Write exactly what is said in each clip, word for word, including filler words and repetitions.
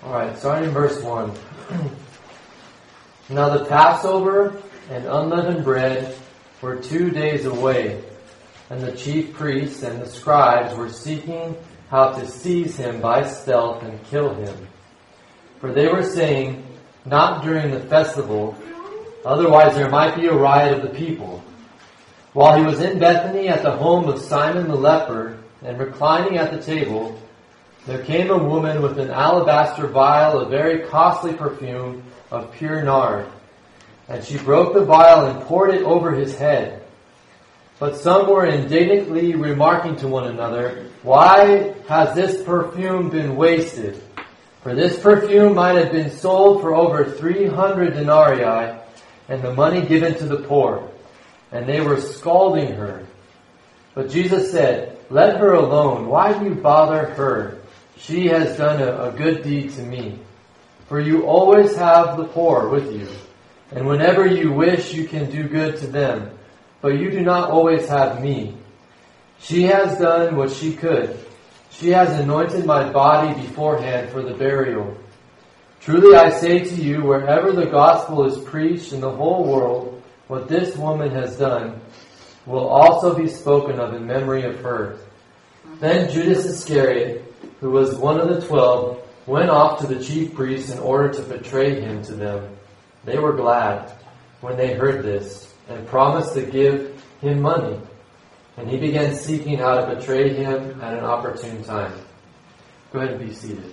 Alright, starting in verse one. Now the Passover and unleavened bread were two days away, and the chief priests and the scribes were seeking how to seize him by stealth and kill him. For they were saying, not during the festival, otherwise there might be a riot of the people. While he was in Bethany at the home of Simon the leper, and reclining at the table, there came a woman with an alabaster vial of very costly perfume of pure nard. And she broke the vial and poured it over his head. But some were indignantly remarking to one another, why has this perfume been wasted? For this perfume might have been sold for over three hundred denarii, and the money given to the poor. And they were scalding her. But Jesus said, let her alone. Why do you bother her? She has done a, a good deed to me. For you always have the poor with you, and whenever you wish you can do good to them, but you do not always have me. She has done what she could. She has anointed my body beforehand for the burial. Truly I say to you, wherever the gospel is preached in the whole world, what this woman has done will also be spoken of in memory of her. Then Judas Iscariot, who was one of the twelve, went off to the chief priests in order to betray him to them. They were glad when they heard this, and promised to give him money. And he began seeking how to betray him at an opportune time. Go ahead and be seated.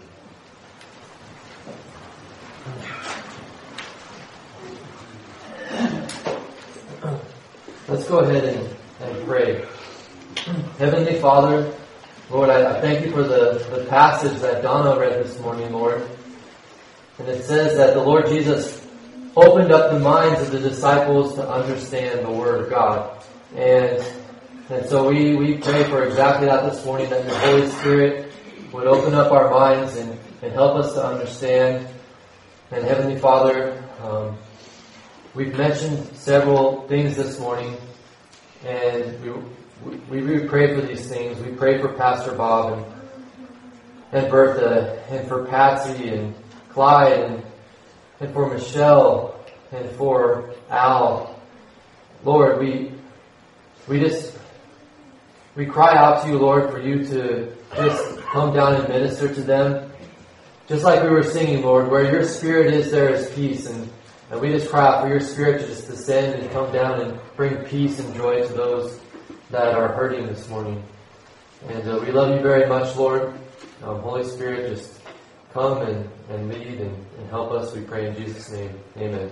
Let's go ahead and, and pray. Heavenly Father, Lord, I, I thank you for the, the passage that Donna read this morning, Lord. And it says that the Lord Jesus opened up the minds of the disciples to understand the Word of God. And, and so we, we pray for exactly that this morning, that your Holy Spirit would open up our minds and, and help us to understand. And Heavenly Father, um, we've mentioned several things this morning, and we We, we pray for these things. We pray for Pastor Bob and, and Bertha, and for Patsy and Clyde, and, and for Michelle, and for Al. Lord, we we just we cry out to you, Lord, for you to just come down and minister to them. Just like we were singing, Lord, where your Spirit is, there is peace. And, and we just cry out for your Spirit to just descend and come down and bring peace and joy to those that are hurting this morning. And uh, we love you very much, Lord. Um, Holy Spirit, just come and, and lead and, and help us, we pray in Jesus' name. Amen.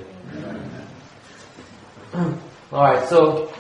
Amen. All right, so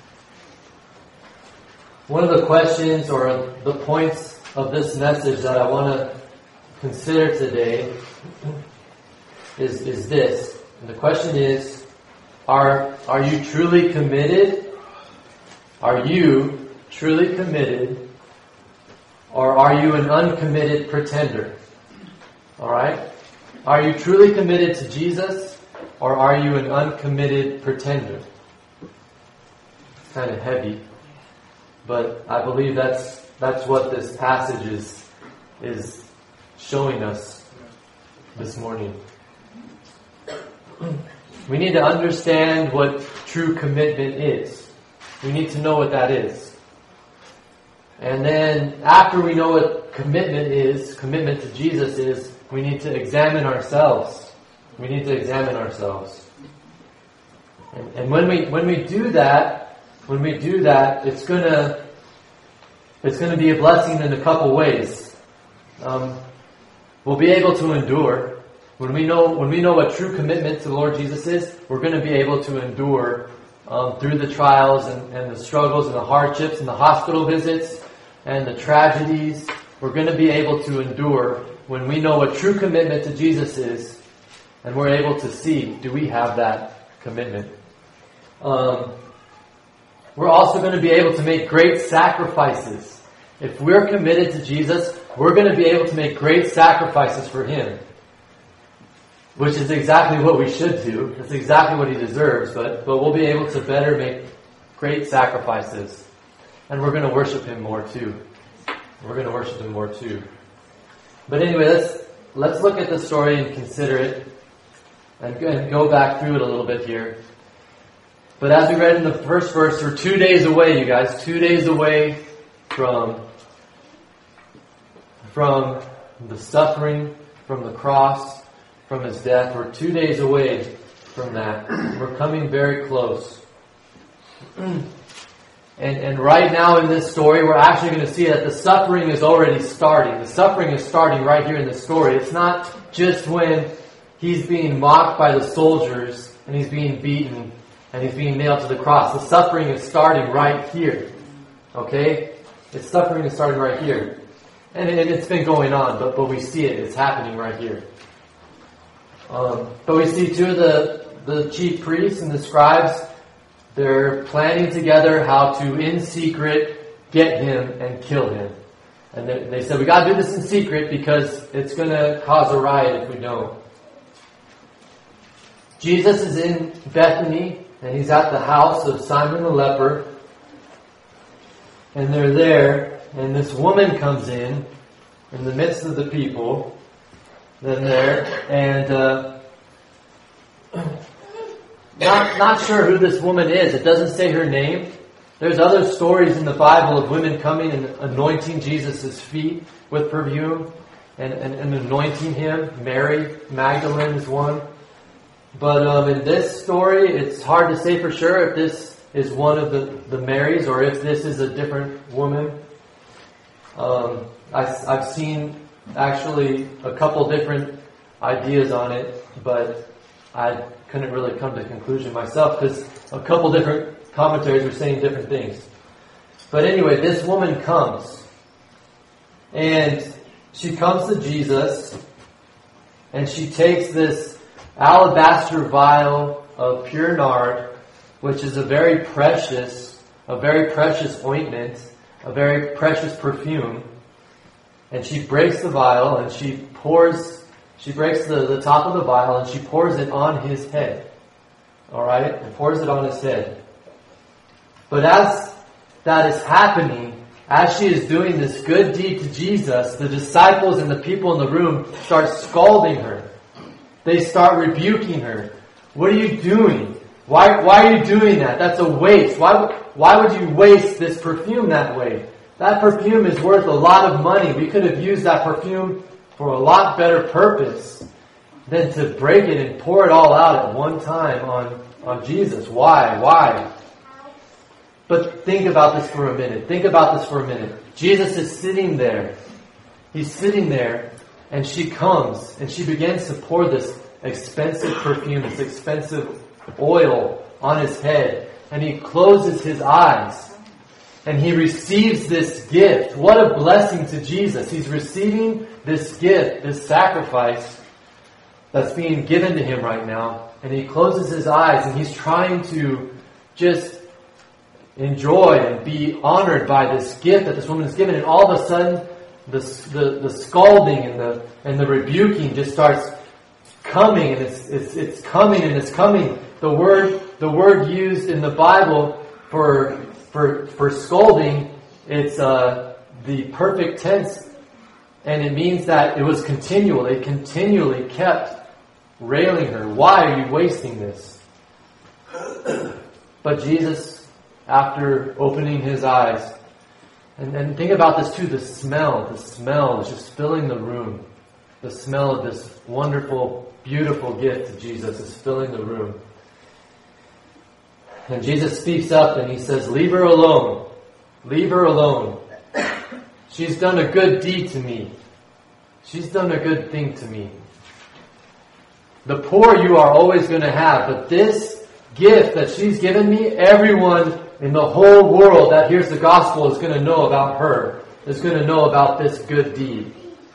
one of the questions or the points of this message that I want to consider today is, is this. And the question is, are, are you truly committed? Are you truly committed, or are you an uncommitted pretender? Alright? Are you truly committed to Jesus, or are you an uncommitted pretender? It's kind of heavy, but I believe that's that's what this passage is, is showing us this morning. We need to understand what true commitment is. We need to know what that is. And then after we know what commitment is, commitment to Jesus is, we need to examine ourselves. We need to examine ourselves. And, and when we when we do that, when we do that, it's gonna it's gonna be a blessing in a couple ways. Um, we'll be able to endure. When we know when we know what true commitment to the Lord Jesus is, we're going to be able to endure Um, through the trials and, and the struggles and the hardships and the hospital visits and the tragedies. We're going to be able to endure when we know what true commitment to Jesus is, and we're able to see, do we have that commitment? Um, we're also going to be able to make great sacrifices. If we're committed to Jesus, we're going to be able to make great sacrifices for Him. Which is exactly what we should do. It's exactly what He deserves, but, but we'll be able to better make great sacrifices. And we're going to worship Him more too. We're going to worship Him more too. But anyway, let's let's look at the story and consider it and, and go back through it a little bit here. But as we read in the first verse, we're two days away, you guys, two days away from, from the suffering, from the cross, from His death. We're two days away from that. We're coming very close. And, and right now in this story, we're actually going to see that the suffering is already starting. The suffering is starting right here in this story. It's not just when He's being mocked by the soldiers and He's being beaten and He's being nailed to the cross. The suffering is starting right here. Okay? The suffering is starting right here. And it, it's been going on, but, but we see it. It's happening right here. Um, but we see two of the, the chief priests and the scribes, they're planning together how to, in secret, get Him and kill Him. And they, they said, we got to do this in secret because it's going to cause a riot if we don't. Jesus is in Bethany, and He's at the house of Simon the leper. And they're there, and this woman comes in, in the midst of the people. Then there, and uh, not not sure who this woman is. It doesn't say her name. There's other stories in the Bible of women coming and anointing Jesus' feet with perfume and, and, and anointing Him. Mary Magdalene is one. But um, in this story, it's hard to say for sure if this is one of the, the Marys or if this is a different woman. Um, I, I've seen actually a couple different ideas on it, but I couldn't really come to a conclusion myself because a couple different commentaries were saying different things. But anyway, this woman comes, and she comes to Jesus, and she takes this alabaster vial of pure nard, which is a very precious, a very precious ointment, a very precious perfume. And she breaks the vial and she pours, she breaks the, the top of the vial and she pours it on His head. Alright? And pours it on His head. But as that is happening, as she is doing this good deed to Jesus, the disciples and the people in the room start scalding her. They start rebuking her. What are you doing? Why, why are you doing that? That's a waste. Why, why would you waste this perfume that way? That perfume is worth a lot of money. We could have used that perfume for a lot better purpose than to break it and pour it all out at one time on, on Jesus. Why? Why? But think about this for a minute. Think about this for a minute. Jesus is sitting there. He's sitting there, and she comes, and she begins to pour this expensive perfume, this expensive oil on His head, and He closes His eyes. And He receives this gift. What a blessing to Jesus. He's receiving this gift, this sacrifice that's being given to Him right now. And He closes His eyes and He's trying to just enjoy and be honored by this gift that this woman is given. And all of a sudden, the, the, the scalding and the, and the rebuking just starts coming. And it's, it's, it's coming and it's coming. The word, the word used in the Bible for For, for scolding, it's uh, the perfect tense, and it means that it was continual. They continually kept railing her. Why are you wasting this? But Jesus, after opening His eyes, and, and think about this too, the smell, the smell is just filling the room. The smell of this wonderful, beautiful gift of Jesus is filling the room. And Jesus speaks up and He says, leave her alone. Leave her alone. She's done a good deed to me. She's done a good thing to me. The poor you are always going to have, but this gift that she's given me, everyone in the whole world that hears the gospel is going to know about her, is going to know about this good deed.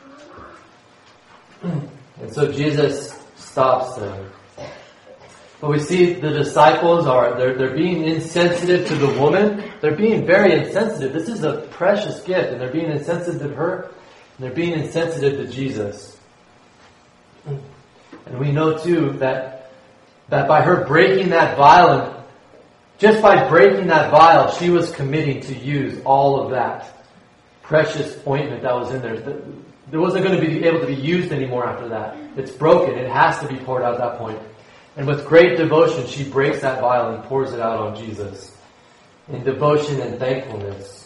And so Jesus stops them. But we see the disciples are, they're, they're being insensitive to the woman. They're being very insensitive. This is a precious gift, and they're being insensitive to her, and they're being insensitive to Jesus. And we know too that, that by her breaking that vial, just by breaking that vial, she was committing to use all of that precious ointment that was in there. It wasn't going to be able to be used anymore after that. It's broken. It has to be poured out at that point. And with great devotion, she breaks that vial and pours it out on Jesus. In devotion and thankfulness.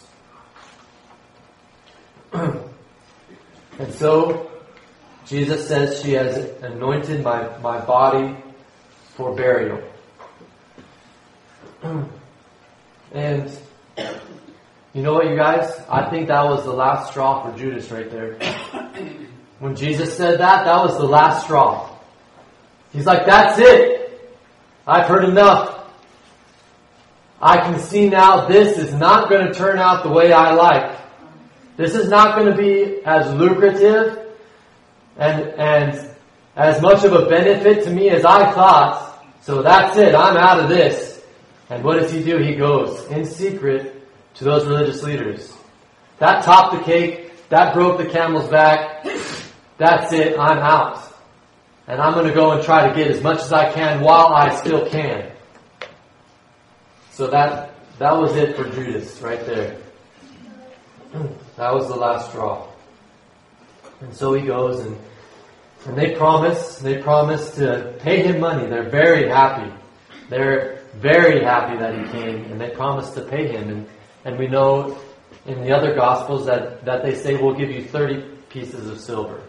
And so, Jesus says she has anointed my, my body for burial. And you know what, you guys? I think that was the last straw for Judas right there. When Jesus said that, that was the last straw. He's like, that's it. I've heard enough. I can see now this is not going to turn out the way I like. This is not going to be as lucrative and, and as much of a benefit to me as I thought. So that's it. I'm out of this. And what does he do? He goes in secret to those religious leaders. That topped the cake. That broke the camel's back. That's it. I'm out. And I'm going to go and try to get as much as I can while I still can. So that that was it for Judas right there. That was the last straw. And so he goes and, and they promise, they promise to pay him money. They're very happy. They're very happy that he came, and they promise to pay him. And, and we know in the other Gospels that, that they say, we'll give you thirty pieces of silver.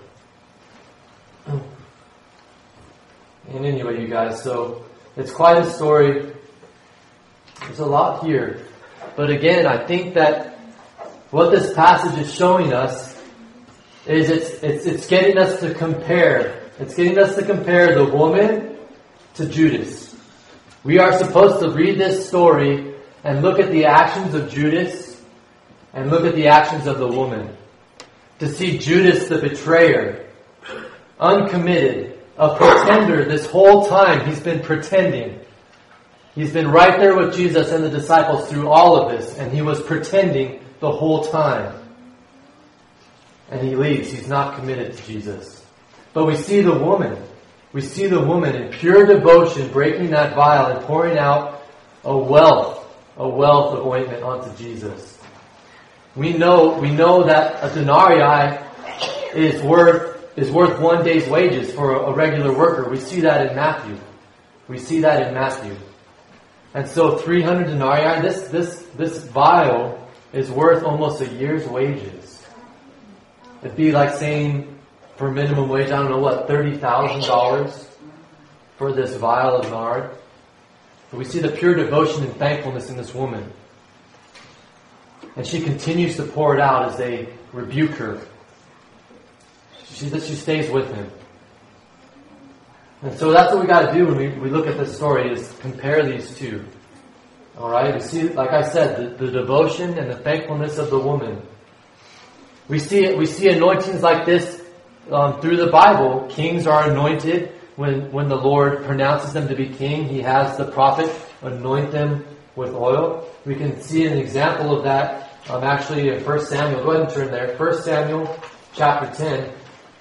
And anyway, you guys, so it's quite a story. There's a lot here. But again, I think that what this passage is showing us is it's, it's, it's getting us to compare. It's getting us to compare the woman to Judas. We are supposed to read this story and look at the actions of Judas and look at the actions of the woman. To see Judas the betrayer, uncommitted, a pretender this whole time. He's been pretending. He's been right there with Jesus and the disciples through all of this, and he was pretending the whole time. And he leaves. He's not committed to Jesus. But we see the woman. We see the woman in pure devotion breaking that vial and pouring out a wealth, a wealth of ointment onto Jesus. We know, we know that a denarii is worth is worth one day's wages for a regular worker. We see that in Matthew. We see that in Matthew. And so three hundred denarii, this this this vial is worth almost a year's wages. It'd be like saying for minimum wage, I don't know what, thirty thousand dollars for this vial of nard. But we see the pure devotion and thankfulness in this woman. And she continues to pour it out as they rebuke her. She, she stays with him. And so that's what we got to do when we, we look at this story, is compare these two. Alright? We see, like I said, the, the devotion and the thankfulness of the woman. We see it, we see anointings like this um, through the Bible. Kings are anointed when, when the Lord pronounces them to be king. He has the prophet anoint them with oil. We can see an example of that um, actually in First Samuel. Go ahead and turn there. First Samuel chapter ten.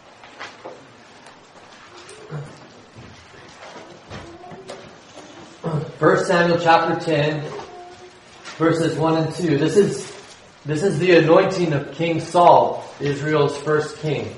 First Samuel chapter ten, verses one and two. This is this is the anointing of King Saul, Israel's first king.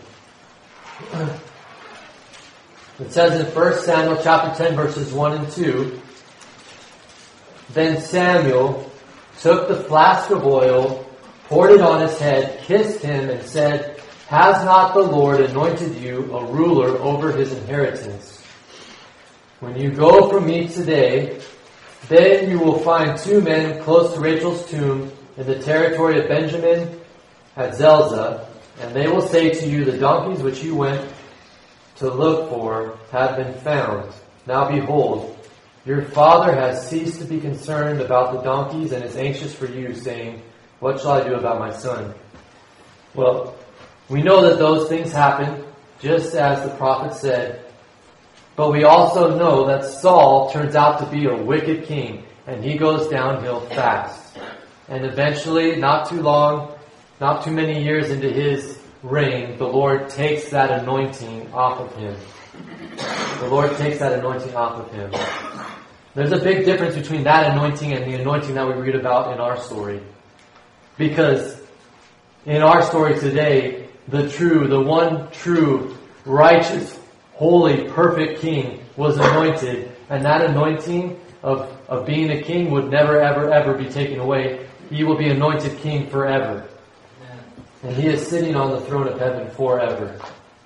It says in First Samuel chapter ten, verses one and two, Then Samuel took the flask of oil, poured it on his head, kissed him, and said, Has not the Lord anointed you a ruler over his inheritance? When you go from me today, then you will find two men close to Rachel's tomb in the territory of Benjamin at Zelzah, and they will say to you, The donkeys which you went to look for have been found. Now behold, your father has ceased to be concerned about the donkeys and is anxious for you, saying, What shall I do about my son? Well, we know that those things happened, just as the prophet said. But we also know that Saul turns out to be a wicked king, and he goes downhill fast. And eventually, not too long, not too many years into his reign, the Lord takes that anointing off of him. The Lord takes that anointing off of him. There's a big difference between that anointing and the anointing that we read about in our story. Because in our story today, the true, the one true, righteous, holy, perfect king was anointed, and that anointing of, of being a king would never, ever, ever be taken away. He will be anointed king forever. And he is sitting on the throne of heaven forever.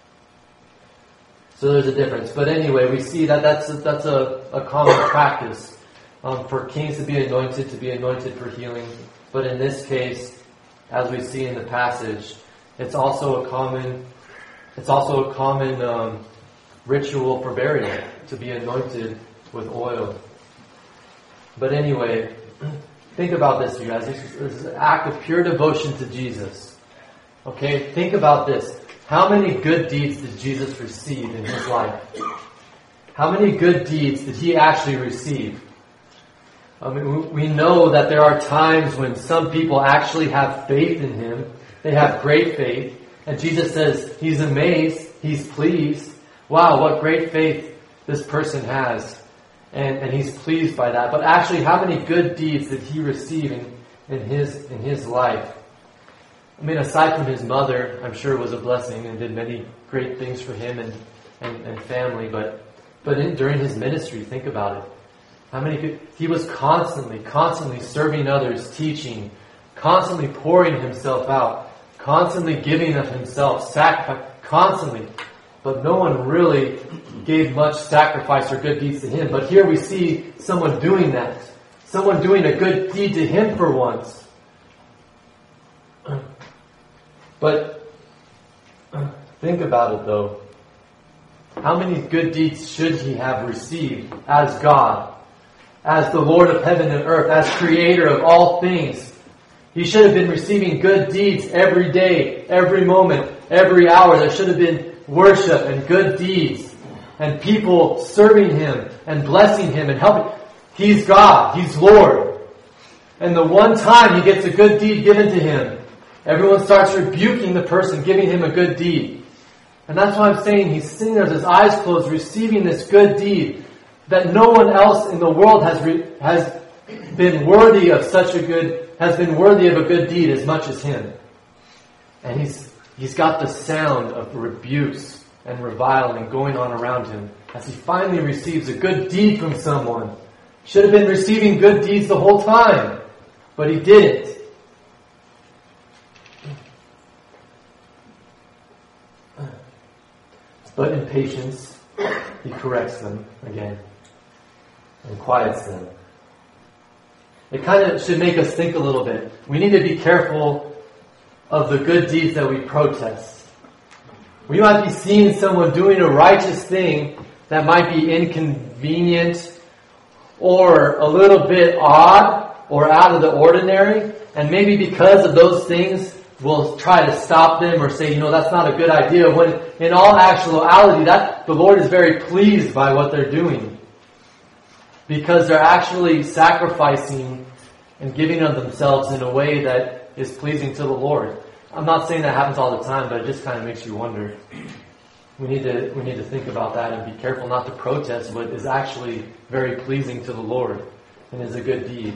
So there's a difference. But anyway, we see that that's a, that's a, a common practice um, for kings to be anointed, to be anointed for healing. But in this case, as we see in the passage, it's also a common, it's also a common um, ritual for burial to be anointed with oil. But anyway, think about this, you guys. This is, this is an act of pure devotion to Jesus. Okay, think about this. How many good deeds did Jesus receive in his life? How many good deeds did he actually receive? I mean, we know that there are times when some people actually have faith in him. They have great faith. And Jesus says he's amazed. He's pleased. Wow, what great faith this person has. And, and he's pleased by that. But actually, how many good deeds did he receive in, in his in his life? I mean, aside from his mother, I'm sure was a blessing and did many great things for him and, and, and family. But but in, during his ministry, think about it. How many good, he was constantly, constantly serving others, teaching, constantly pouring himself out, constantly giving of himself, sacrifice, constantly. But no one really gave much sacrifice or good deeds to him. But here we see someone doing that. Someone doing a good deed to him for once. But think about it though. How many good deeds should he have received as God, as the Lord of heaven and earth, as creator of all things? He should have been receiving good deeds every day, every moment, every hour. There should have been worship and good deeds and people serving him and blessing him and helping. He's God. He's Lord. And the one time he gets a good deed given to him, everyone starts rebuking the person giving him a good deed. And that's why I'm saying he's sitting there with his eyes closed, receiving this good deed that no one else in the world has re- has been worthy of such a good, has been worthy of a good deed as much as him. And he's he's got the sound of rebukes and reviling going on around him as he finally receives a good deed from someone. Should have been receiving good deeds the whole time, but he didn't. But in patience, he corrects them again and quiets them. It kind of should make us think a little bit. We need to be careful of the good deeds that we protest. We might be seeing someone doing a righteous thing that might be inconvenient or a little bit odd or out of the ordinary. And maybe because of those things, we'll try to stop them or say, you know, that's not a good idea. When in all actuality, that the Lord is very pleased by what they're doing. Because they're actually sacrificing and giving of themselves in a way that is pleasing to the Lord. I'm not saying that happens all the time, but it just kind of makes you wonder. We need to we need to think about that and be careful not to protest what is actually very pleasing to the Lord and is a good deed.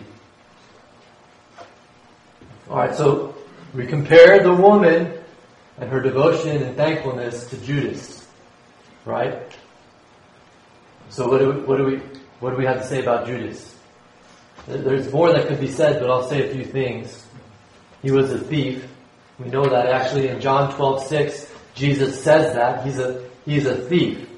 Alright, so we compare the woman and her devotion and thankfulness to Judas. Right? So what do we, what do we what do we have to say about Judas? There's more that could be said, but I'll say a few things. He was a thief. We know that actually in John twelve six, Jesus says that. He's a he's a thief.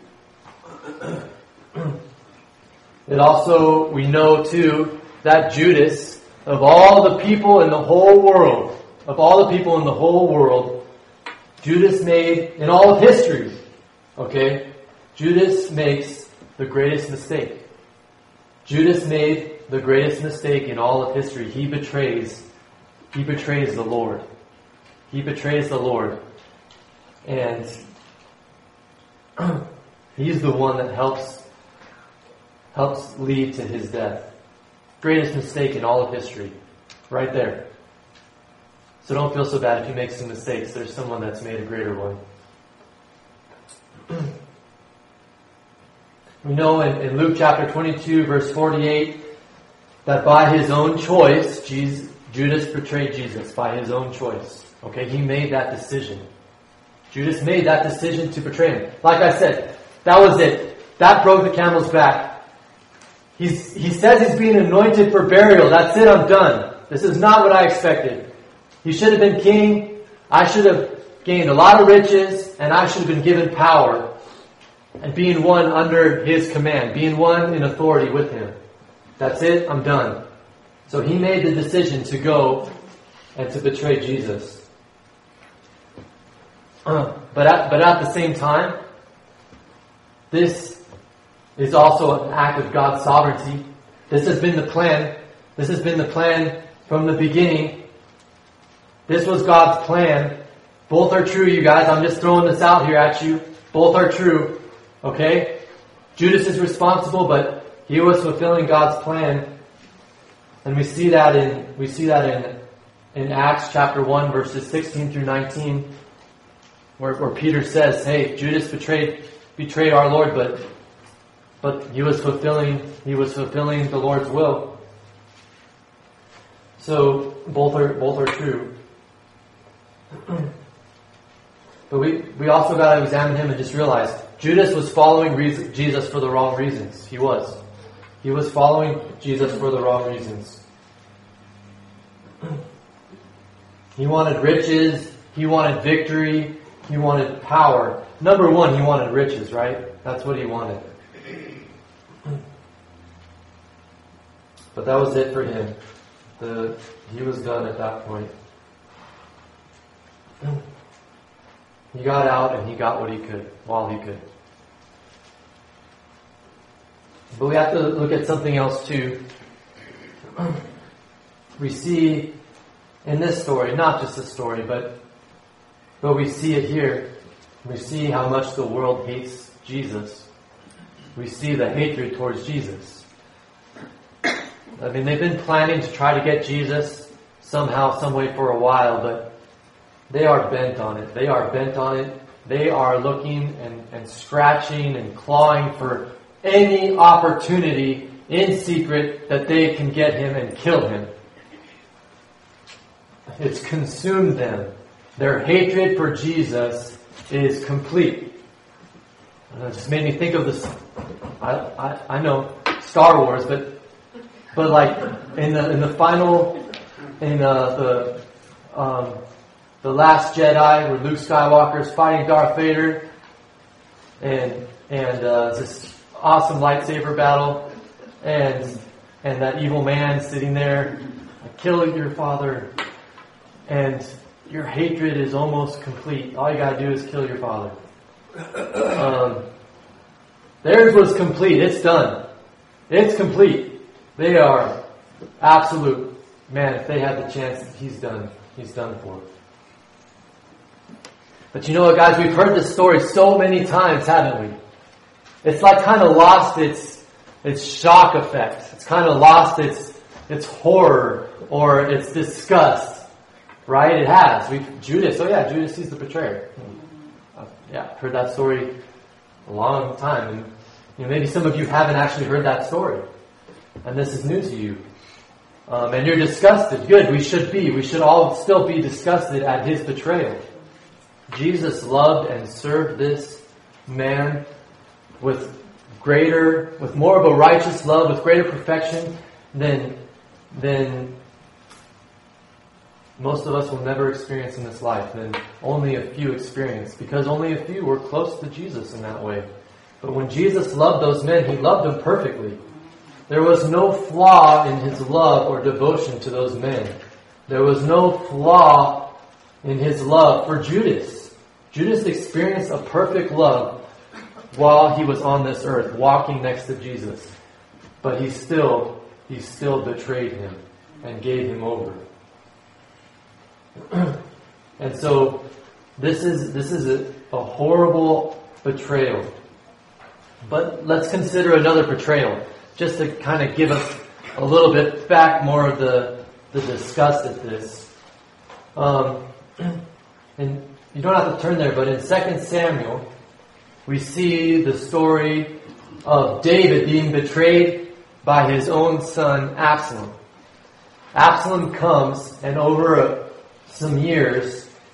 It also, we know too, that Judas, of all the people in the whole world, of all the people in the whole world, Judas made, in all of history, okay, Judas makes the greatest mistake. Judas made the greatest mistake in all of history. He betrays, he betrays the Lord. He betrays the Lord. And he's the one that helps, helps lead to his death. Greatest mistake in all of history. Right there. So don't feel so bad if you make some mistakes. There's someone that's made a greater one. We know in, in Luke chapter twenty-two, verse forty-eight, that by his own choice, Jesus, Judas betrayed Jesus by his own choice. Okay, he made that decision. Judas made that decision to betray him. Like I said, that was it. That broke the camel's back. He's, he says he's being anointed for burial. That's it, I'm done. This is not what I expected. He should have been king. I should have gained a lot of riches, and I should have been given power. And being one under his command. Being one in authority with him. That's it, I'm done. So he made the decision to go and to betray Jesus. Uh, but at, but at the same time, this is also an act of God's sovereignty. This has been the plan. This has been the plan from the beginning. This was God's plan. Both are true, you guys. I'm just throwing this out here at you. Both are true. Okay? Judas is responsible, but he was fulfilling God's plan. And we see that in we see that in in Acts chapter one, verses sixteen through nineteen, where, where Peter says, "Hey, Judas betrayed betrayed our Lord, but but he was fulfilling he was fulfilling the Lord's will." So both are both are true. But we we also got to examine him and just realize Judas was following reason, Jesus for the wrong reasons. He was. He was following Jesus for the wrong reasons. He wanted riches. He wanted victory. He wanted power. Number one, he wanted riches, right? That's what he wanted. But that was it for him. The, he was done at that point. He got out and he got what he could while he could. But we have to look at something else too. We see in this story, not just this story, but but we see it here. We see how much the world hates Jesus. We see the hatred towards Jesus. I mean, they've been planning to try to get Jesus somehow, some way for a while, but they are bent on it. They are bent on it. They are looking and, and scratching and clawing for any opportunity in secret that they can get him and kill him. It's consumed them. Their hatred for Jesus is complete. And it just made me think of this. I, I I know Star Wars, but but like in the in the final in uh, the um, the Last Jedi, where Luke Skywalker is fighting Darth Vader, and and uh, this awesome lightsaber battle, and and that evil man sitting there, kill your father, and your hatred is almost complete. All you gotta do is kill your father. Um, theirs was complete. It's done. It's complete. They are absolute. Man, if they had the chance, he's done. He's done for. But you know what, guys? We've heard this story so many times, haven't we? It's like kind of lost its its shock effect. It's kind of lost its its horror or its disgust. Right? It has. We Judas. Oh yeah, Judas. He's the betrayer. Uh, yeah, heard that story a long time, and you know maybe some of you haven't actually heard that story, and this is new to you, um, and you're disgusted. Good. We should be. We should all still be disgusted at his betrayal. Jesus loved and served this man with greater, with more of a righteous love, with greater perfection than than. Most of us will never experience in this life, and only a few experience, because only a few were close to Jesus in that way. But when Jesus loved those men, he loved them perfectly. There was no flaw in his love or devotion to those men. There was no flaw in his love for Judas. Judas experienced a perfect love while he was on this earth, walking next to Jesus. But he still, he still betrayed him and gave him over. And so this is this is a, a horrible betrayal. But let's consider another betrayal, just to kind of give us a little bit back more of the the disgust at this. Um, and you don't have to turn there, but in Second Samuel, we see the story of David being betrayed by his own son Absalom. Absalom comes, and over a some years,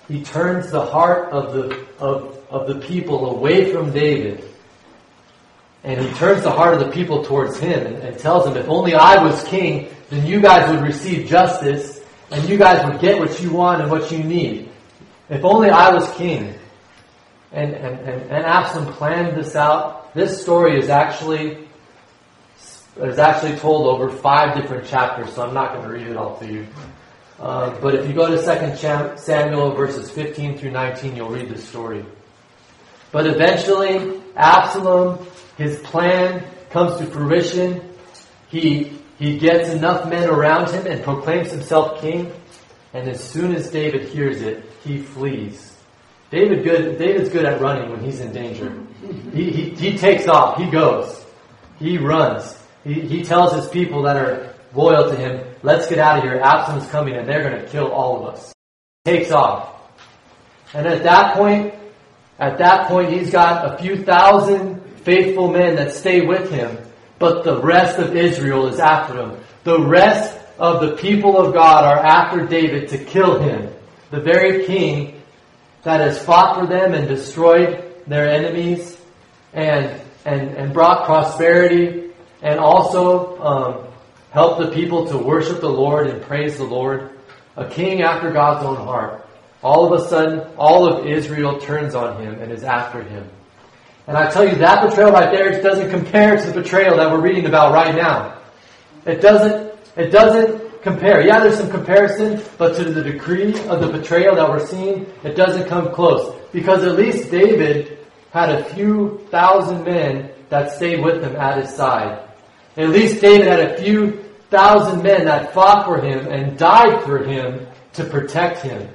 he turns the heart of the of, of the people away from David. And he turns the heart of the people towards him and, and tells them, if only I was king, then you guys would receive justice and you guys would get what you want and what you need. If only I was king. And, and, and, and Absalom planned this out. This story is actually is actually told over five different chapters, so I'm not going to read it all to you. Uh, but if you go to Second Samuel verses fifteen through nineteen, you'll read the story. But eventually, Absalom, his plan comes to fruition. He he gets enough men around him and proclaims himself king. And as soon as David hears it, he flees. David good. David's good at running when he's in danger. He he, he takes off. He goes. He runs. He he tells his people that are loyal to him, let's get out of here. Absalom's coming and they're going to kill all of us. Takes off. And at that point, at that point, he's got a few thousand faithful men that stay with him, but the rest of Israel is after him. The rest of the people of God are after David to kill him. The very king that has fought for them and destroyed their enemies and and, and brought prosperity and also um, helped the people to worship the Lord and praise the Lord. A king after God's own heart. All of a sudden, all of Israel turns on him and is after him. And I tell you, that betrayal right there doesn't compare to the betrayal that we're reading about right now. It doesn't, it doesn't compare. Yeah, there's some comparison, but to the degree of the betrayal that we're seeing, it doesn't come close. Because at least David had a few thousand men that stayed with him at his side. At least David had a few thousand men that fought for him and died for him to protect him.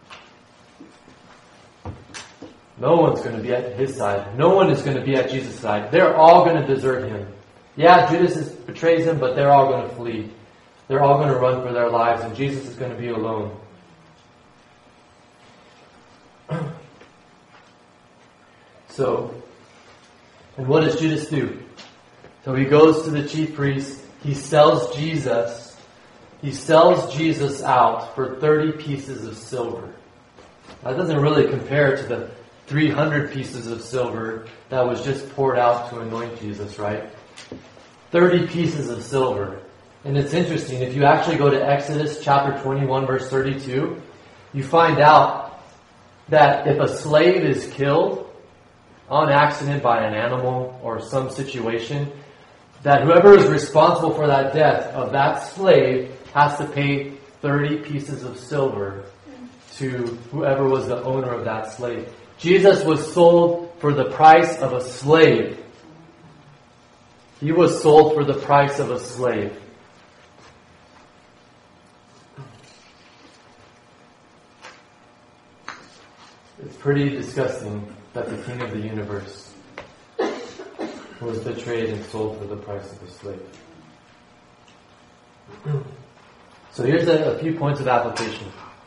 No one's going to be at his side. No one is going to be at Jesus' side. They're all going to desert him. Yeah, Judas is, betrays him, but they're all going to flee. They're all going to run for their lives, and Jesus is going to be alone. So, and what does Judas do? So he goes to the chief priest. He sells Jesus. He sells Jesus out for thirty pieces of silver. That doesn't really compare to the three hundred pieces of silver that was just poured out to anoint Jesus, right? thirty pieces of silver. And it's interesting, if you actually go to Exodus chapter twenty-one, verse thirty-two, you find out that if a slave is killed on accident by an animal or some situation, that whoever is responsible for that death of that slave has to pay thirty pieces of silver to whoever was the owner of that slave. Jesus was sold for the price of a slave. He was sold for the price of a slave. It's pretty disgusting that the King of the universe was betrayed and sold for the price of a slave. So here's a, a few points of application.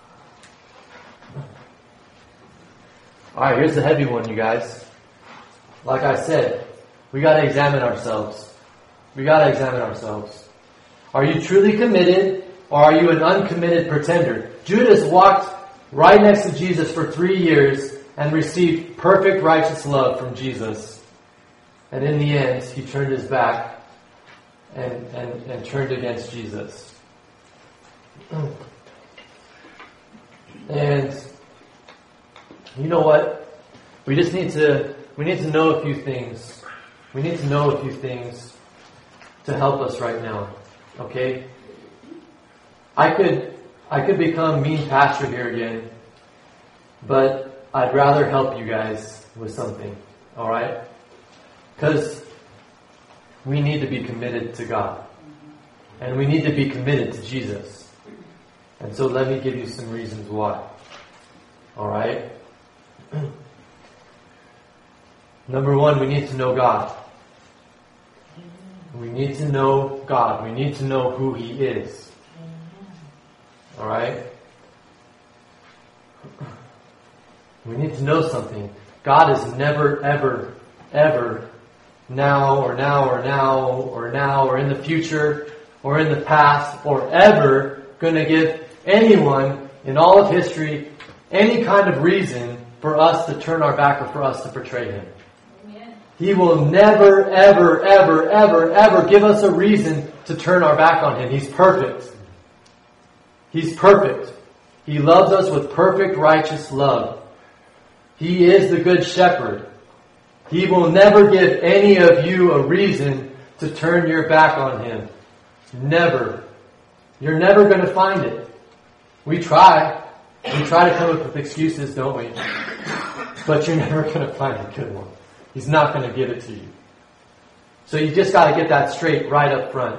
Alright, here's the heavy one, you guys. Like I said, we gotta examine ourselves. We gotta examine ourselves. Are you truly committed, or are you an uncommitted pretender? Judas walked right next to Jesus for three years and received perfect righteous love from Jesus. And in the end, he turned his back and, and, and turned against Jesus. And you know what? We just need to we need to know a few things. We need to know a few things to help us right now. Okay? I could I could become mean pastor here again, but I'd rather help you guys with something. Alright? Because we need to be committed to God. And we need to be committed to Jesus. And so let me give you some reasons why. Alright? Number one, we need to know God. We need to know God. We need to know who He is. Alright? We need to know something. God is never, ever, ever now or now or now or now or in the future or in the past or ever going to give anyone in all of history any kind of reason for us to turn our back or for us to betray Him. Amen. He will never, ever, ever, ever, ever give us a reason to turn our back on Him. He's perfect. He's perfect. He loves us with perfect righteous love. He is the good shepherd. He will never give any of you a reason to turn your back on Him. Never. You're never going to find it. We try. We try to come up with excuses, don't we? But you're never going to find a good one. He's not going to give it to you. So you just got to get that straight right up front.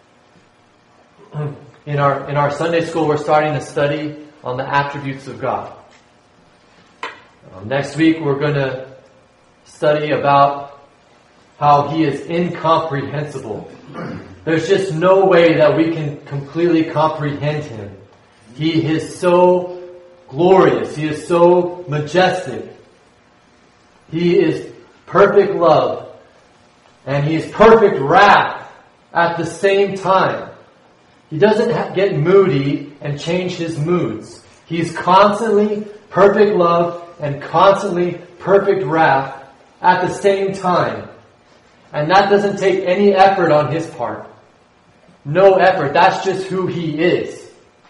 In our, in our Sunday school, we're starting to study on the attributes of God. Um, next week, we're going to study about how He is incomprehensible. There's just no way that we can completely comprehend Him. He is so glorious. He is so majestic. He is perfect love. And He is perfect wrath at the same time. He doesn't get moody and change His moods. He's constantly perfect love and constantly perfect wrath at the same time. And that doesn't take any effort on His part. No effort. That's just who He is.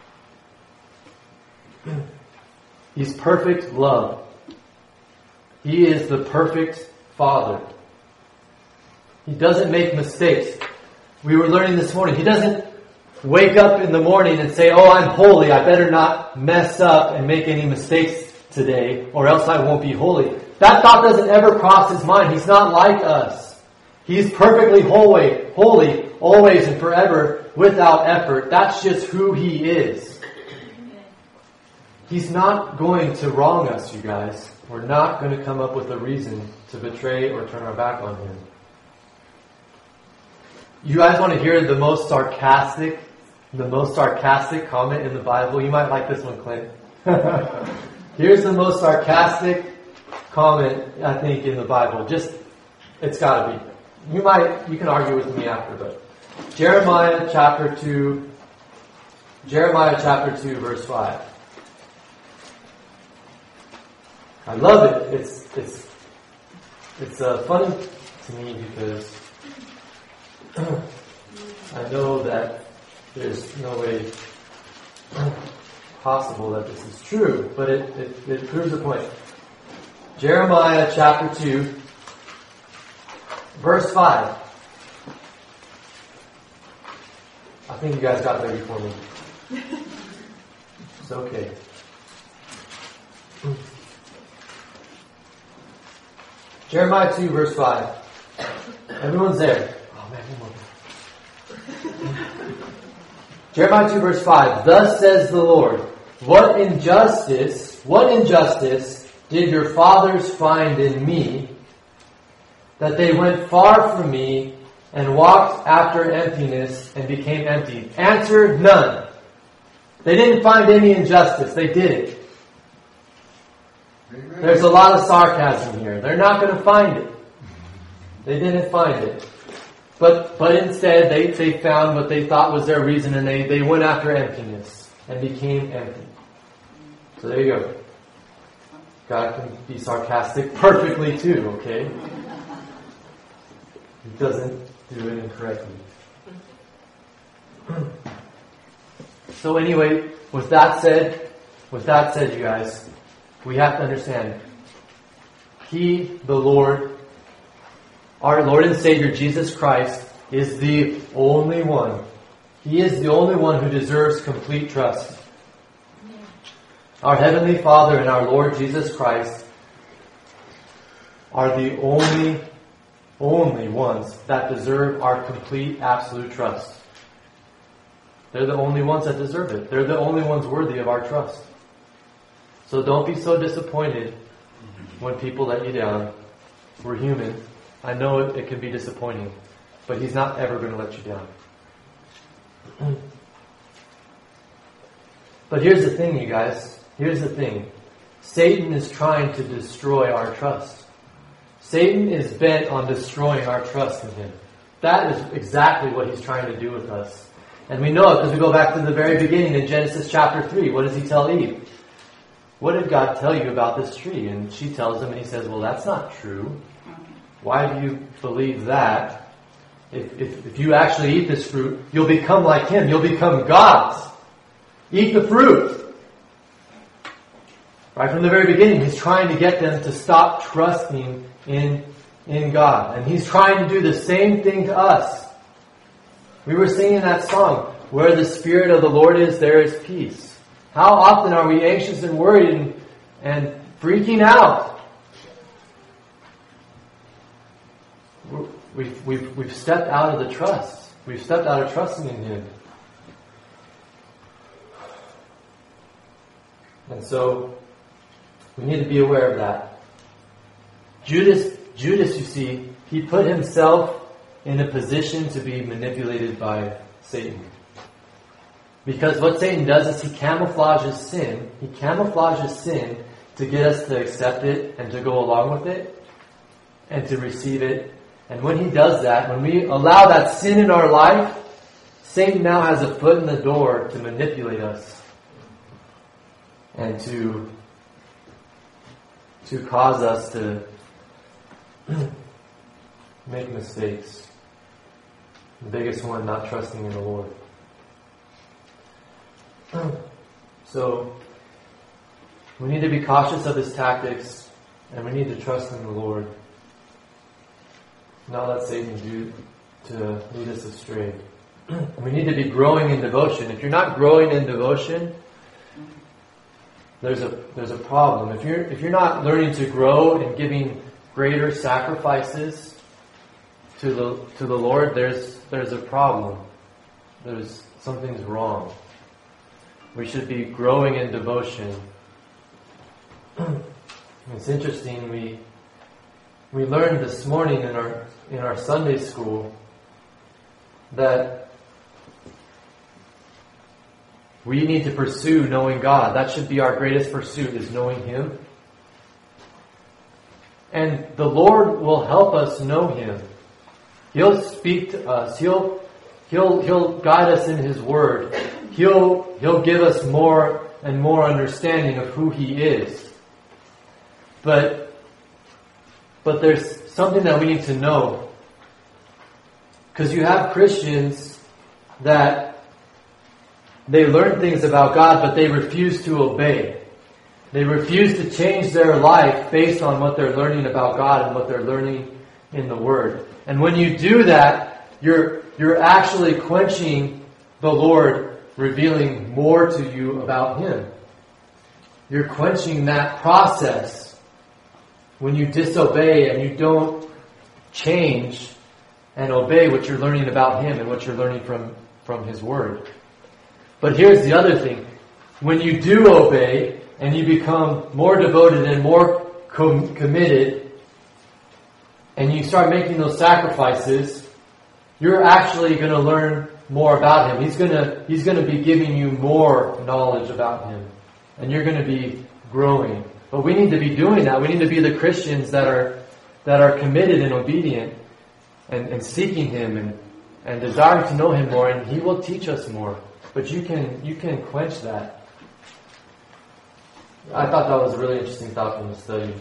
He's perfect love. He is the perfect Father. He doesn't make mistakes. We were learning this morning. He doesn't wake up in the morning and say, oh, I'm holy. I better not mess up and make any mistakes today or else I won't be holy. That thought doesn't ever cross His mind. He's not like us. He's perfectly holy, holy, always and forever, without effort. That's just who He is. He's not going to wrong us, you guys. We're not going to come up with a reason to betray or turn our back on Him. You guys want to hear the most sarcastic, the most sarcastic comment in the Bible? You might like this one, Clint. Here's the most sarcastic comment, I think, in the Bible. Just, it's got to be. You might, you can argue with me after, but Jeremiah chapter two, Jeremiah chapter two, verse five. I love it. It's it's it's uh, funny to me because I know that there's no way possible that this is true, but it, it, it proves the point. Jeremiah chapter two, verse five. I think you guys got there before me. It's okay. Jeremiah two, verse five. Everyone's there. Oh man, one more. Jeremiah two, verse five. Thus says the Lord, what injustice, what injustice did your fathers find in me, that they went far from me and walked after emptiness and became empty? Answer, none. They didn't find any injustice. They didn't. There's a lot of sarcasm here. They're not going to find it. They didn't find it. But but instead, they, they found what they thought was their reason, and they, they went after emptiness and became empty. So there you go. God can be sarcastic perfectly too, okay? He doesn't do it incorrectly. So anyway, with that said, with that said, you guys, we have to understand, He, the Lord, our Lord and Savior, Jesus Christ, is the only one. He is the only one who deserves complete trust. Our Heavenly Father and our Lord Jesus Christ are the only, only ones that deserve our complete, absolute trust. They're the only ones that deserve it. They're the only ones worthy of our trust. So don't be so disappointed when people let you down. We're human. I know it, it can be disappointing, but He's not ever going to let you down. But here's the thing, you guys. Here's the thing. Satan is trying to destroy our trust. Satan is bent on destroying our trust in Him. That is exactly what he's trying to do with us. And we know it because we go back to the very beginning in Genesis chapter three. What does he tell Eve? what did God tell you about this tree? And she tells him, and he says, well, that's not true. Why do you believe that? If, if, if you actually eat this fruit, you'll become like him. You'll become gods. Eat the fruit. Right from the very beginning, he's trying to get them to stop trusting in, in God. And he's trying to do the same thing to us. We were singing that song, where the Spirit of the Lord is, there is peace. How often are we anxious and worried and, and freaking out? We've, we've, we've stepped out of the trust. We've stepped out of trusting in him. And so, we need to be aware of that. Judas, Judas, you see, he put himself in a position to be manipulated by Satan. Because what Satan does is he camouflages sin. He camouflages sin to get us to accept it and to go along with it and to receive it. And when he does that, when we allow that sin in our life, Satan now has a foot in the door to manipulate us and to to cause us to make mistakes. The biggest one, not trusting in the Lord. So, we need to be cautious of his tactics, and we need to trust in the Lord. Not let Satan do to lead us astray. We need to be growing in devotion. If you're not growing in devotion, there's a there's a problem. If you're if you're not learning to grow and giving greater sacrifices to the to the Lord, there's there's a problem. There's something's wrong. We should be growing in devotion. It's interesting. We we learned this morning in our in our Sunday school that we need to pursue knowing God. That should be our greatest pursuit, is knowing him. And the Lord will help us know him. He'll speak to us. He'll He'll He'll guide us in his word. He'll He'll give us more and more understanding of who he is. But but there's something that we need to know. Because you have Christians that they learn things about God, but they refuse to obey. They refuse to change their life based on what they're learning about God and what they're learning in the Word. And when you do that, you're you're actually quenching the Lord revealing more to you about him. You're quenching that process when you disobey and you don't change and obey what you're learning about him and what you're learning from, from his word. But here's the other thing. When you do obey and you become more devoted and more com- committed and you start making those sacrifices, you're actually going to learn more about him. He's going to he's going to be giving you more knowledge about him. And you're going to be growing. But we need to be doing that. We need to be the Christians that are that are committed and obedient and, and seeking him and, and desiring to know him more, and he will teach us more. But you can you can quench that. I thought that was a really interesting thought from the study.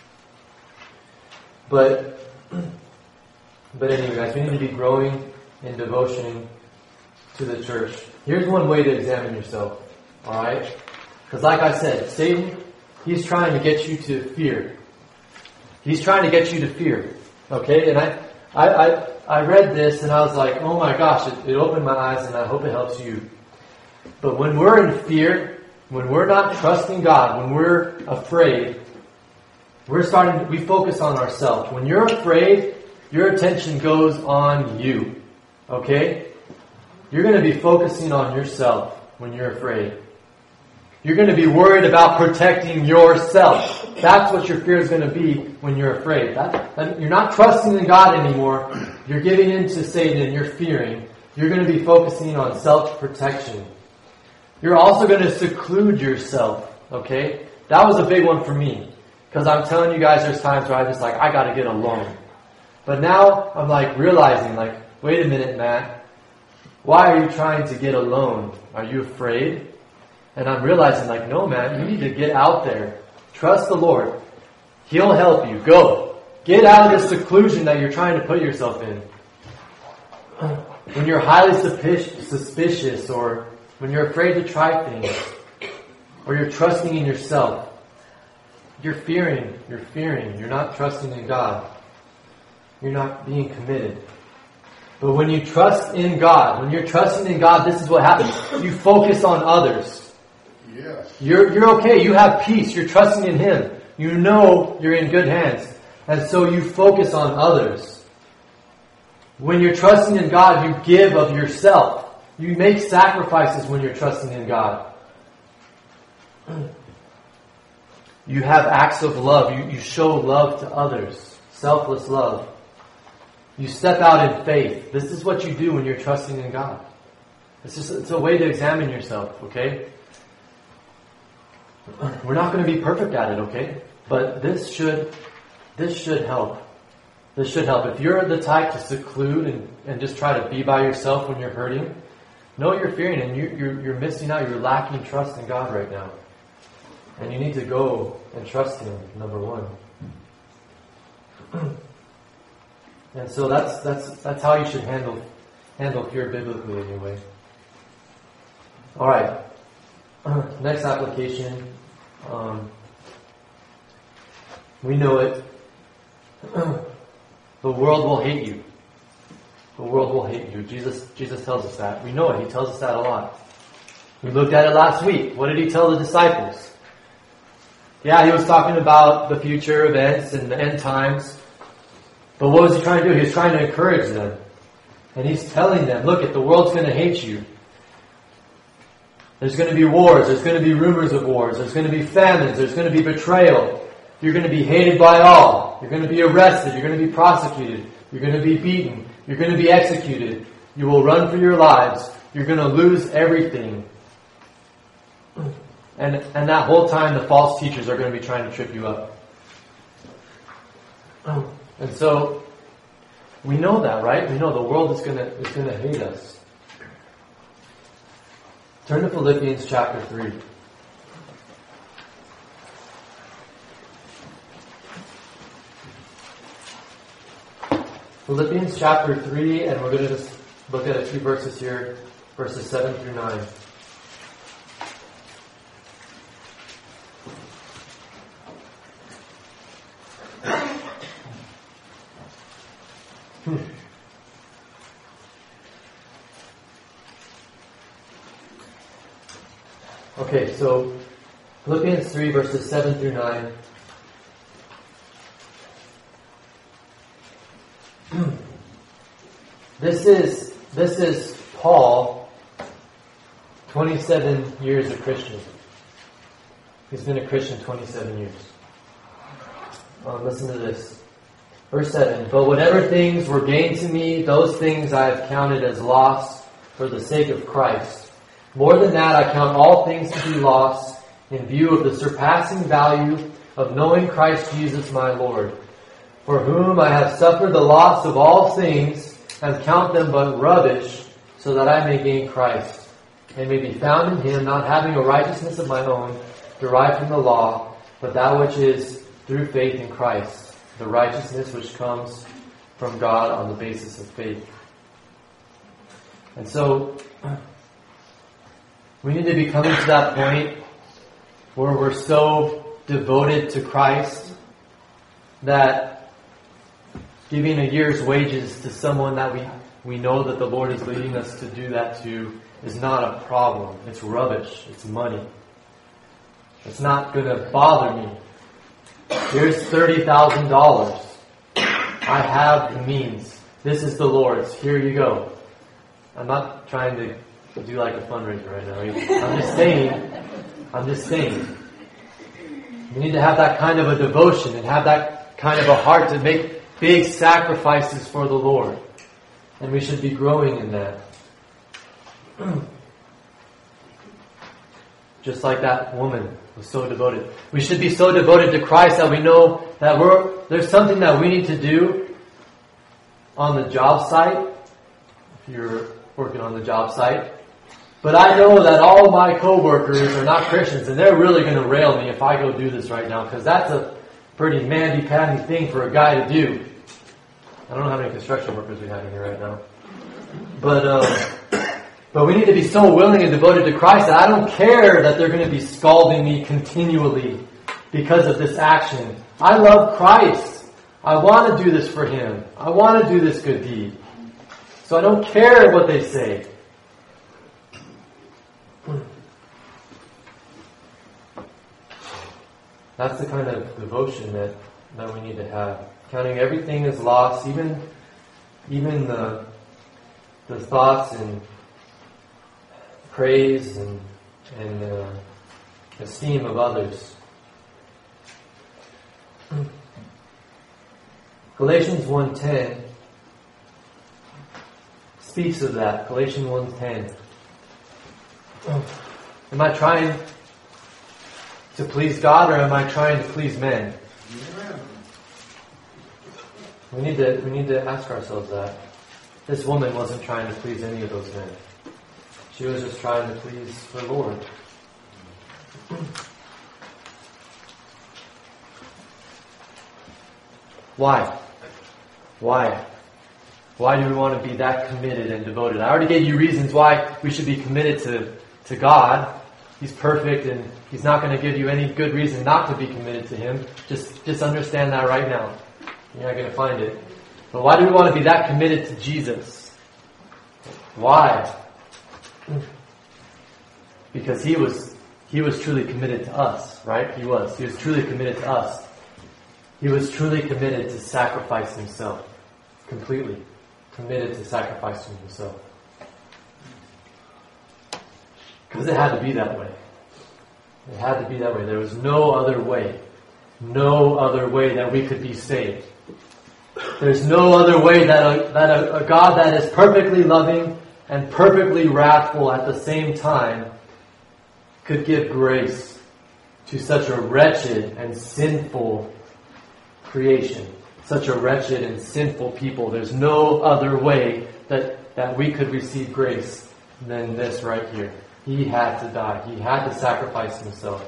But but anyway, guys, we need to be growing in devotion to the church. Here's one way to examine yourself. Alright? Because like I said, Satan, he's trying to get you to fear. He's trying to get you to fear. Okay? And I I, I, I read this and I was like, oh my gosh, it, it opened my eyes, and I hope it helps you. But when we're in fear, when we're not trusting God, when we're afraid, we're starting to, we focus on ourselves. When you're afraid, your attention goes on you. Okay? You're going to be focusing on yourself when you're afraid. You're going to be worried about protecting yourself. That's what your fear is going to be when you're afraid. That, that, you're not trusting in God anymore. You're giving in to Satan and you're fearing. You're going to be focusing on self-protection. You're also going to seclude yourself. Okay? That was a big one for me. Because I'm telling you guys, there's times where I just like, I got to get alone. But now I'm like realizing, like, wait a minute, Matt. Why are you trying to get alone? Are you afraid? And I'm realizing, like, no, man, you need to get out there. Trust the Lord. He'll help you. Go. Get out of this seclusion that you're trying to put yourself in. When you're highly suspicious, or when you're afraid to try things, or you're trusting in yourself, you're fearing, you're fearing, you're not trusting in God. You're not being committed. But when you trust in God, when you're trusting in God, this is what happens. You focus on others. Yes. You're, you're okay. You have peace. You're trusting in Him. You know you're in good hands. And so you focus on others. When you're trusting in God, you give of yourself. You make sacrifices when you're trusting in God. You have acts of love. You, you show love to others. Selfless love. You step out in faith. This is what you do when you're trusting in God. It's just it's a way to examine yourself, okay? We're not going to be perfect at it, okay? But this should this should help. This should help. If you're the type to seclude and, and just try to be by yourself when you're hurting, know you're fearing and you, you're, you're missing out. You're lacking trust in God right now. And you need to go and trust Him, number one. And so that's that's that's how you should handle handle fear biblically anyway. All right. Next application. Um, we know it. The world will hate you. The world will hate you. Jesus Jesus tells us that. We know it. He tells us that a lot. We looked at it last week. What did He tell the disciples? Yeah, He was talking about the future events and the end times. But what was He trying to do? He was trying to encourage them. And He's telling them, look, the world's going to hate you. There's going to be wars. There's going to be rumors of wars. There's going to be famines. There's going to be betrayal. You're going to be hated by all. You're going to be arrested. You're going to be prosecuted. You're going to be beaten. You're going to be executed. You will run for your lives. You're going to lose everything. And and that whole time the false teachers are going to be trying to trip you up. And so we know that, right? We know the world is going to is going to hate us. Turn to Philippians chapter three. Philippians chapter three, and we're going to just look at a few verses here, verses seven through nine. Hmm. Okay, so Philippians three, verses seven through nine. This is this is Paul, twenty-seven years a Christian. He's been a Christian twenty-seven years. Um, listen to this. Verse seven, but whatever things were gained to me, those things I have counted as loss for the sake of Christ. More than that, I count all things to be lost in view of the surpassing value of knowing Christ Jesus my Lord, for whom I have suffered the loss of all things, and count them but rubbish, so that I may gain Christ, and may be found in Him, not having a righteousness of my own, derived from the law, but that which is through faith in Christ, the righteousness which comes from God on the basis of faith. And so, we need to be coming to that point where we're so devoted to Christ that giving a year's wages to someone that we, we know that the Lord is leading us to do that to is not a problem. It's rubbish. It's money. It's not going to bother me. Here's thirty thousand dollars. I have the means. This is the Lord's. Here you go. I'm not trying to do like a fundraiser right now. I'm just saying, I'm just saying. We need to have that kind of a devotion and have that kind of a heart to make big sacrifices for the Lord. And we should be growing in that. Just like that woman was so devoted. We should be so devoted to Christ that we know that we're there's something that we need to do on the job site. If you're working on the job site, But I know that all my coworkers are not Christians, and they're really going to rail me if I go do this right now, because that's a pretty mandy-pandy thing for a guy to do. I don't know how many construction workers we have in here right now. But um, but we need to be so willing and devoted to Christ that I don't care that they're going to be scalding me continually because of this action. I love Christ. I want to do this for Him. I want to do this good deed. So I don't care what they say. That's the kind of devotion that, that we need to have. Counting everything as loss, even even the the thoughts and praise and and uh, esteem of others. Galatians one ten speaks of that. Galatians one ten. Am I trying to please God, or am I trying to please men? We need to we need to ask ourselves that. This woman wasn't trying to please any of those men. She was just trying to please her Lord. Why? Why? Why do we want to be that committed and devoted? I already gave you reasons why we should be committed to, to God. He's perfect, and He's not going to give you any good reason not to be committed to Him. Just, just understand that right now. You're not going to find it. But why do we want to be that committed to Jesus? Why? Because He was He was truly committed to us, right? He was. He was truly committed to us. He was truly committed to sacrifice Himself. Completely committed to sacrificing Himself. Because it had to be that way. It had to be that way. There was no other way. No other way that we could be saved. There's no other way that a, that a, a God that is perfectly loving and perfectly wrathful at the same time could give grace to such a wretched and sinful creation. Such a wretched and sinful people. There's no other way that, that we could receive grace than this right here. He had to die. He had to sacrifice Himself.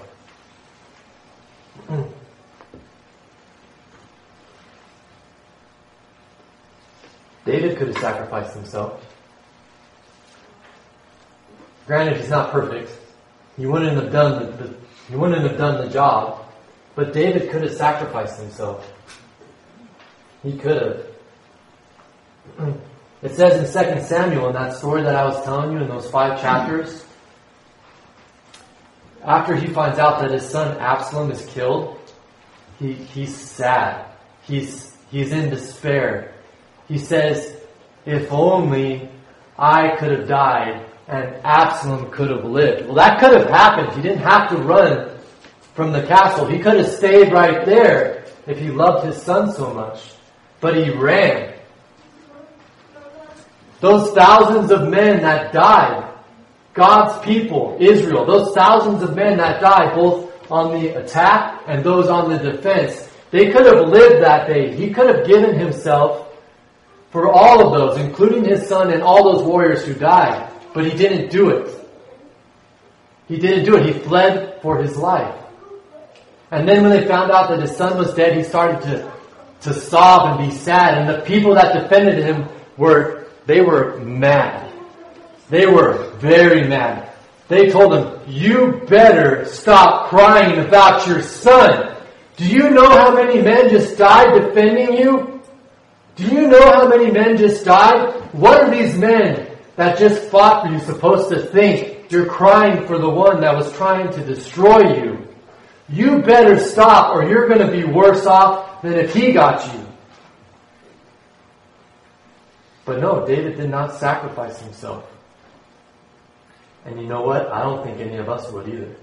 David could have sacrificed himself. Granted, he's not perfect. He wouldn't have done the, the he wouldn't have done the job. But David could have sacrificed himself. He could have. It says in Second Samuel, in that story that I was telling you in those five chapters, after he finds out that his son Absalom is killed, he he's sad. He's he's in despair. He says, if only I could have died and Absalom could have lived. Well, that could have happened. He didn't have to run from the castle. He could have stayed right there if he loved his son so much. But he ran. Those thousands of men that died, God's people, Israel, those thousands of men that died, both on the attack and those on the defense, they could have lived that day. He could have given himself for all of those, including his son and all those warriors who died. But he didn't do it. He didn't do it. He fled for his life. And then when they found out that his son was dead, he started to, to sob and be sad. And the people that defended him were, they were mad. They were very mad. They told him, you better stop crying about your son. Do you know how many men just died defending you? Do you know how many men just died? What are these men that just fought for you supposed to think? You're crying for the one that was trying to destroy you. You better stop or you're going to be worse off than if he got you. But no, David did not sacrifice himself. And you know what? I don't think any of us would either.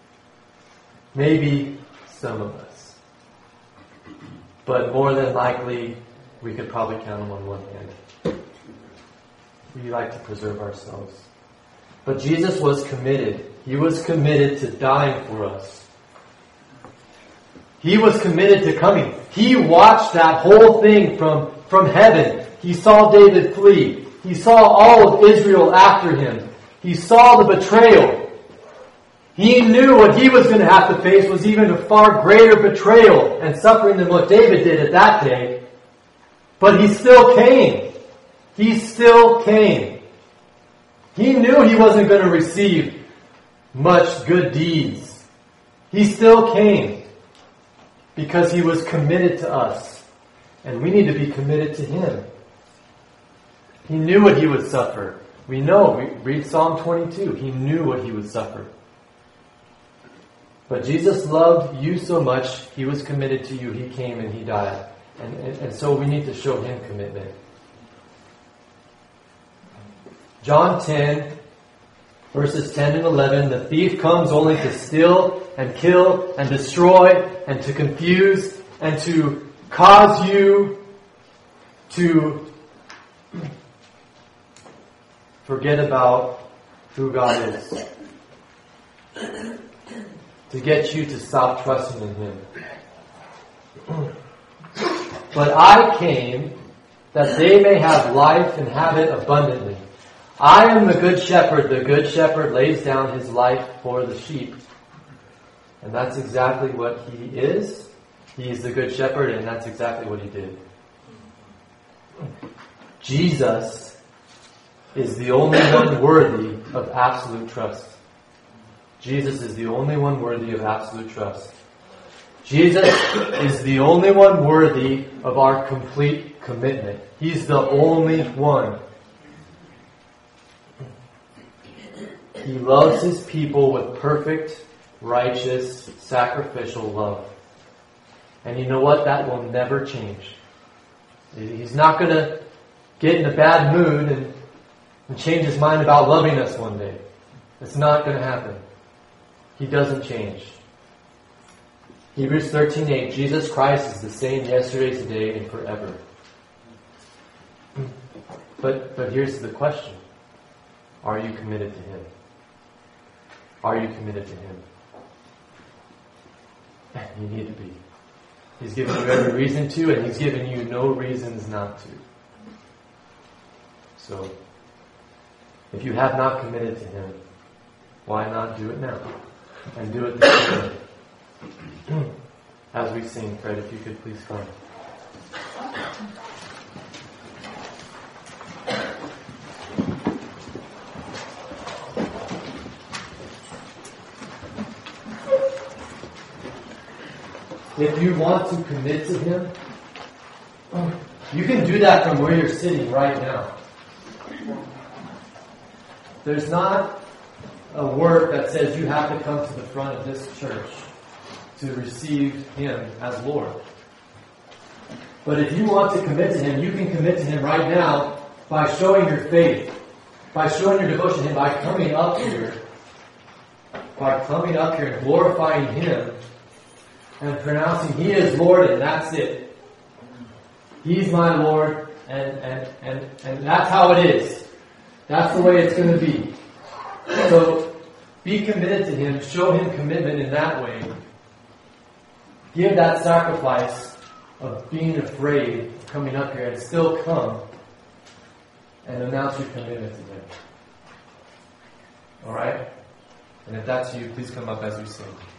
Maybe some of us. But more than likely, we could probably count them on one hand. We like to preserve ourselves. But Jesus was committed. He was committed to dying for us. He was committed to coming. He watched that whole thing from, from heaven. He saw David flee. He saw all of Israel after him. He saw the betrayal. He knew what he was going to have to face was even a far greater betrayal and suffering than what David did at that day. But he still came. He still came. He knew he wasn't going to receive much good deeds. He still came because he was committed to us. And we need to be committed to him. He knew what he would suffer. We know. We read Psalm twenty-two. He knew what he would suffer. But Jesus loved you so much, he was committed to you. He came and he died. And, and, and so we need to show him commitment. John ten, verses ten and eleven. The thief comes only to steal and kill and destroy and to confuse and to cause you to forget about who God is. To get you to stop trusting in him. But I came that they may have life and have it abundantly. I am the good shepherd. The good shepherd lays down his life for the sheep. And that's exactly what he is. He is the good shepherd, and that's exactly what he did. Jesus is the only one worthy of absolute trust. Jesus is the only one worthy of absolute trust. Jesus is the only one worthy of our complete commitment. He's the only one. He loves his people with perfect, righteous, sacrificial love. And you know what? That will never change. He's not going to get in a bad mood and, and change his mind about loving us one day. It's not going to happen. He doesn't change. Hebrews thirteen eight. Jesus Christ is the same yesterday, today, and forever. But but here's the question. Are you committed to him? Are you committed to him? You need to be. He's given you every reason to, and he's given you no reasons not to. So, if you have not committed to him, why not do it now? And do it this way. As we sing, Fred, if you could please come. If you want to commit to him, you can do that from where you're sitting right now. There's not a word that says you have to come to the front of this church to receive him as Lord. But if you want to commit to him, you can commit to him right now by showing your faith, by showing your devotion to him, by coming up here, by coming up here and glorifying him and pronouncing he is Lord, and that's it. He's my Lord, and, and, and, and that's how it is. That's the way it's going to be. So, be committed to him, show him commitment in that way. Give that sacrifice of being afraid of coming up here and still come and announce your commitment to him. Alright? And if that's you, please come up as we sing.